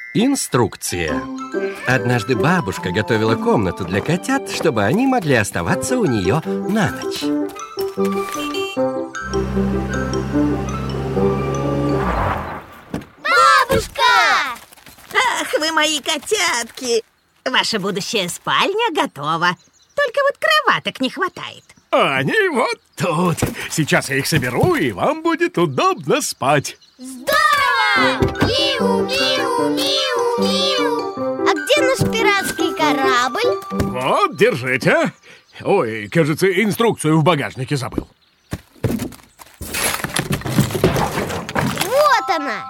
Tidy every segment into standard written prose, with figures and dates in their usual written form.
Инструкция. Однажды бабушка готовила комнату для котят, чтобы они могли оставаться у нее на ночь. Бабушка! Ах, вы мои котятки! Ваша будущая спальня готова. Только вот кроваток не хватает. Они вот тут. Сейчас я их соберу, и вам будет удобно спать. Здорово! Миу, миу, миу, миу. А где наш пиратский корабль? Вот, держите. Ой, кажется, инструкцию в багажнике забыл. Вот она.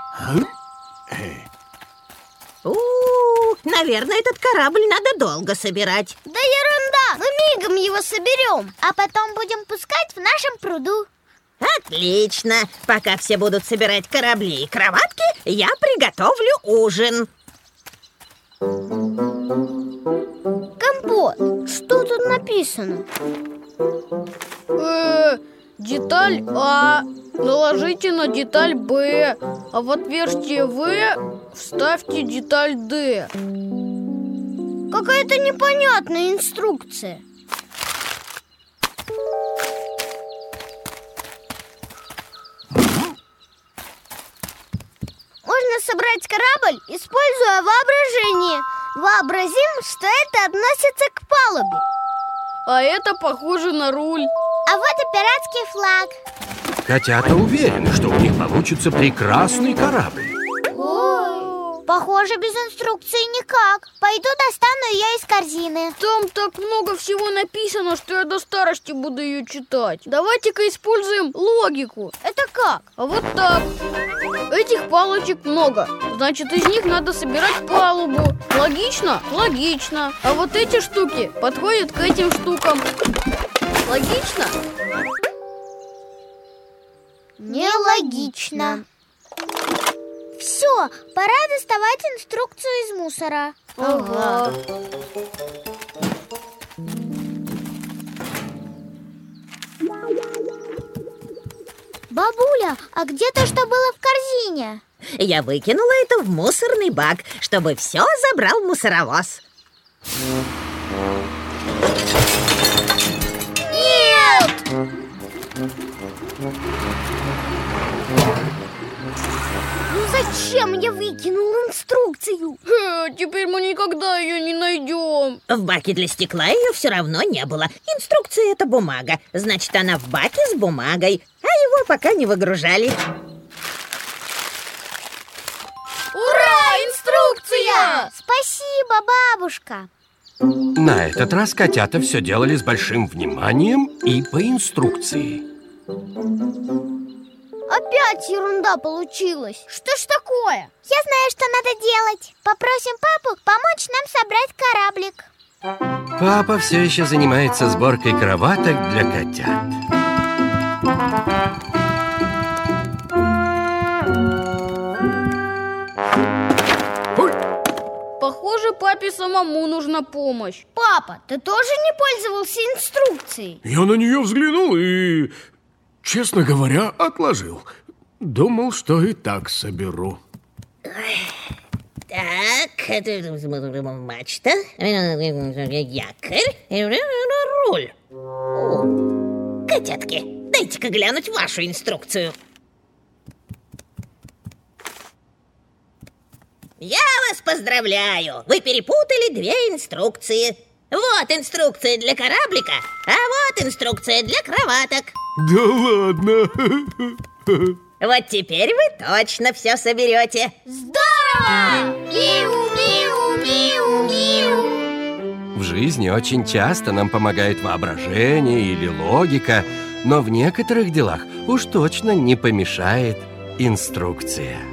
Наверное, этот корабль надо долго собирать. Да ерунда, мы мигом его соберем, а потом будем пускать в нашем пруду. Отлично. Пока все будут собирать корабли и кроватки, я приготовлю ужин. Компот, что тут написано? Деталь А наложите на деталь Б, а в отверстие В вставьте деталь Д. Какая-то непонятная инструкция. Можно собрать корабль, используя воображение. Вообразим, что это относится к палубе. А это похоже на руль. А вот и пиратский флаг. Котята уверены, что у них получится прекрасный корабль. Ой, похоже, без инструкции никак. Пойду достану ее из корзины. Там так много всего написано, что я до старости буду ее читать. Давайте-ка используем логику. Это как? А вот так. Этих палочек много. Значит, из них надо собирать палубу. Логично? Логично. А вот эти штуки подходят к этим штукам. Логично? Нелогично. Все, пора доставать инструкцию из мусора. Ага. Бабуля, а где то, что было в корзине? Я выкинула это в мусорный бак, чтобы все забрал мусоровоз. Нет! Ну зачем я выкинул инструкцию? Теперь мы никогда ее не найдем. В баке для стекла ее все равно не было. Инструкция — это бумага. Значит, она в баке с бумагой. А его пока не выгружали. Ура! Инструкция! Спасибо, бабушка. На этот раз котята все делали с большим вниманием и по инструкции. Опять ерунда получилась. Что ж такое? Я знаю, что надо делать. Попросим папу помочь нам собрать кораблик. Папа все еще занимается сборкой кроваток для котят. Похоже, папе самому нужна помощь. Папа, ты тоже не пользовался инструкцией? Я на нее взглянул и, честно говоря, отложил. Думал, что и так соберу. Так, мачта, якорь, руль. О, котятки, дайте-ка глянуть вашу инструкцию. Я вас поздравляю! Вы перепутали две инструкции. Вот инструкция для кораблика, а вот инструкция для кроваток. Да ладно. Вот теперь вы точно все соберете. Здорово! Миу, миу, миу, миу. В жизни очень часто нам помогает воображение или логика, но в некоторых делах уж точно не помешает инструкция.